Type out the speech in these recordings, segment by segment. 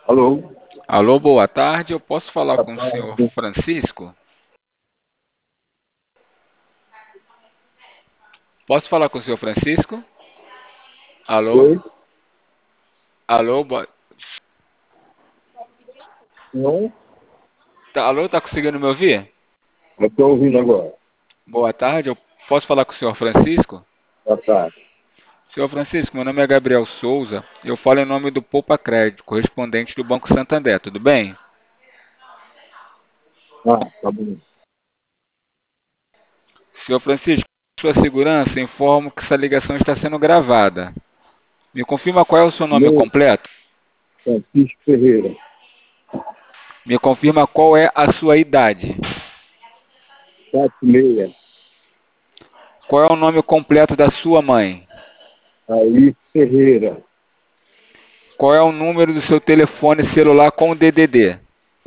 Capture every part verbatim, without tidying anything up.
Alô? Alô, boa tarde. Eu posso falar Boa com o senhor tarde. Francisco? Posso falar com o senhor Francisco? Alô? Oi? Alô, boa... Não? tá, alô, tá conseguindo me ouvir? Eu estou ouvindo agora. Boa tarde. Eu posso falar com o senhor Francisco? Boa tarde. Senhor Francisco, meu nome é Gabriel Souza. Eu falo em nome do Poupa Crédito, correspondente do Banco Santander. Tudo bem? Ah, tá bom. Senhor Francisco, sua segurança, informo que essa ligação está sendo gravada. Me confirma qual é o seu nome Meu completo? Francisco Ferreira, Me confirma qual é a sua idade? sete meia, Qual é o nome completo da sua mãe? Aí Ferreira. Qual é o número do seu telefone celular com D D D?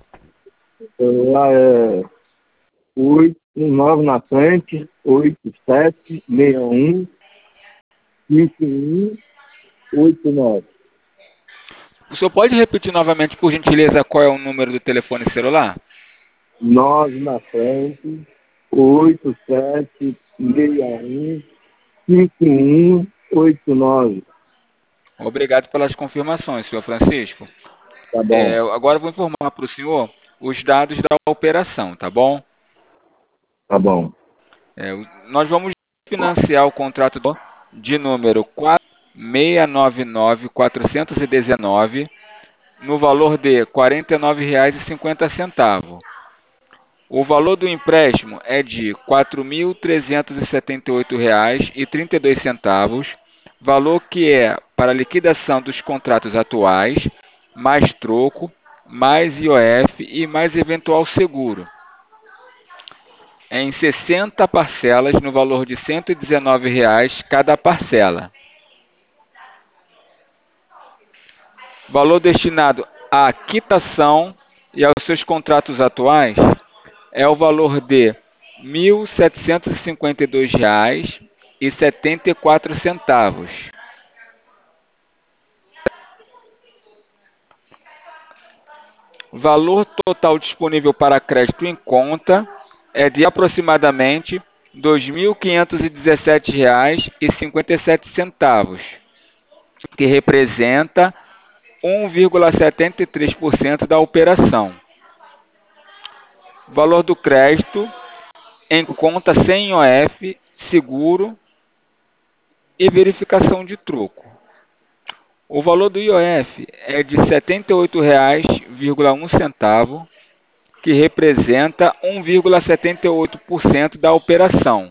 Lá é oito nove na frente, oito sete seis um cinco um oito nove. O senhor pode repetir novamente, por gentileza, qual é o número do telefone celular? nove na frente, oito sete seis um cinco um oito nove. Obrigado pelas confirmações, senhor Francisco. Tá É, bom, agora eu vou informar para o senhor os dados da operação, tá bom? tá bom. É, o- nós vamos financiar o contrato do- de número quatro seis nove nove quatro um nove no valor de quarenta e nove reais e cinquenta centavos. O valor do empréstimo é de quatro mil trezentos e setenta e oito reais e trinta e dois centavos, valor que é para liquidação dos contratos atuais, mais troco, mais I O F e mais eventual seguro, em sessenta parcelas no valor de cento e dezenove reais cada parcela. Valor destinado à quitação e aos seus contratos atuais é o valor de mil setecentos e cinquenta e dois reais e setenta e quatro centavos. Valor total disponível para crédito em conta é de aproximadamente dois mil quinhentos e dezessete reais e cinquenta e sete centavos, que representa um vírgula setenta e três por cento da operação. Valor do crédito em conta sem I O F, seguro e verificação de troco. O valor do I O F é de setenta e oito reais e um centavo, que representa um vírgula setenta e oito por cento da operação.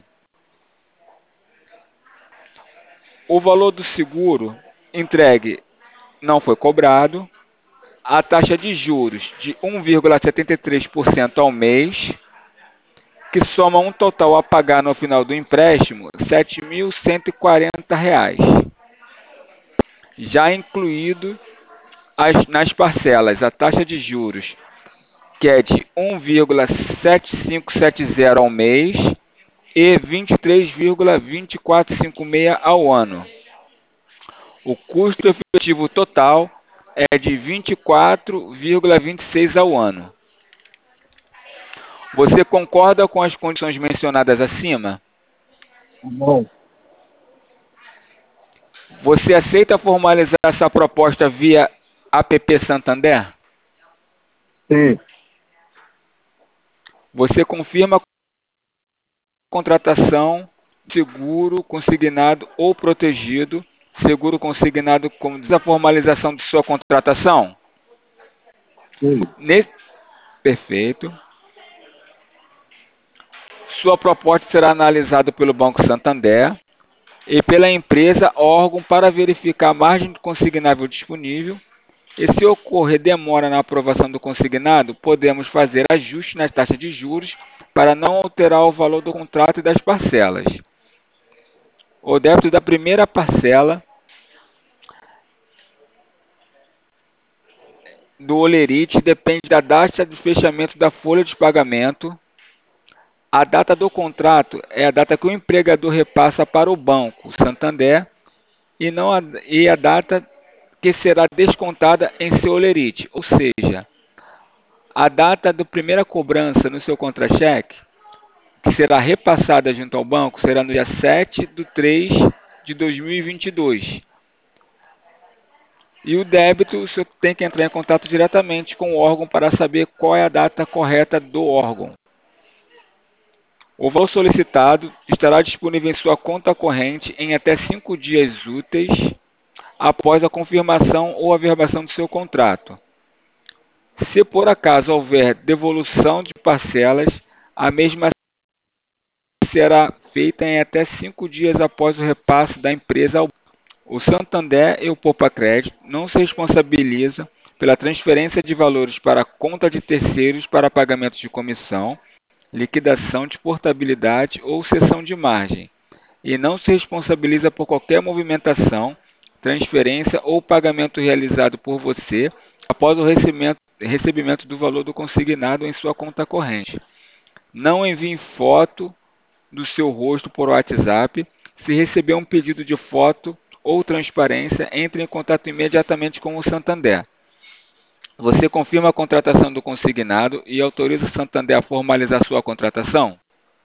O valor do seguro entregue não foi cobrado. A taxa de juros de um vírgula setenta e três por cento ao mês, que soma um total a pagar no final do empréstimo sete mil cento e quarenta reais, já incluído as, nas parcelas a taxa de juros, que é de um vírgula sete cinco sete zero ao mês e vinte e três vírgula dois quatro cinco seis ao ano. O custo efetivo total é de vinte e quatro vírgula vinte e seis ao ano. Você concorda com as condições mencionadas acima? Tá bom, Você aceita formalizar essa proposta via app Santander? sim, Você confirma a contratação, seguro consignado ou protegido, seguro consignado como a formalização de sua contratação? sim. Nesse, perfeito. Sua proposta será analisada pelo Banco Santander e pela empresa órgão para verificar a margem de consignável disponível. E se ocorrer demora na aprovação do consignado, podemos fazer ajuste nas taxas de juros para não alterar o valor do contrato e das parcelas. O débito da primeira parcela do holerite depende da data de fechamento da folha de pagamento. A data do contrato é a data que o empregador repassa para o banco Santander e, não a, e a data que será descontada em seu holerite, ou seja, a data da primeira cobrança no seu contra-cheque, que será repassada junto ao banco, será no dia sete de três de dois mil e vinte e dois. E o débito, o senhor tem que entrar em contato diretamente com o órgão para saber qual é a data correta do órgão. O valor solicitado estará disponível em sua conta corrente em até cinco dias úteis após a confirmação ou averbação do seu contrato. Se por acaso houver devolução de parcelas, a mesma será feita em até cinco dias após o repasse da empresa ao banco. O Santander e o Poupa Crédito não se responsabilizam pela transferência de valores para a conta de terceiros para pagamento de comissão, liquidação de portabilidade ou cessão de margem, e não se responsabiliza por qualquer movimentação, transferência ou pagamento realizado por você após o recebimento, recebimento do valor do consignado em sua conta corrente. Não envie foto do seu rosto por WhatsApp. Se receber um pedido de foto ou transparência, entre em contato imediatamente com o Santander. Você confirma a contratação do consignado e autoriza o Santander a formalizar sua contratação?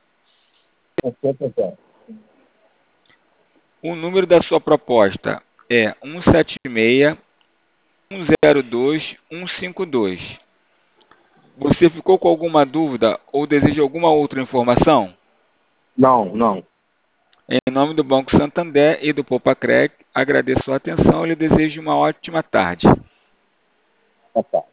O número da sua proposta é um sete seis, um zero dois, um cinco dois. Você ficou com alguma dúvida ou deseja alguma outra informação? Não, não. Em nome do Banco Santander e do Poupa Crédito, agradeço a atenção e lhe desejo uma ótima tarde. Tá, tá.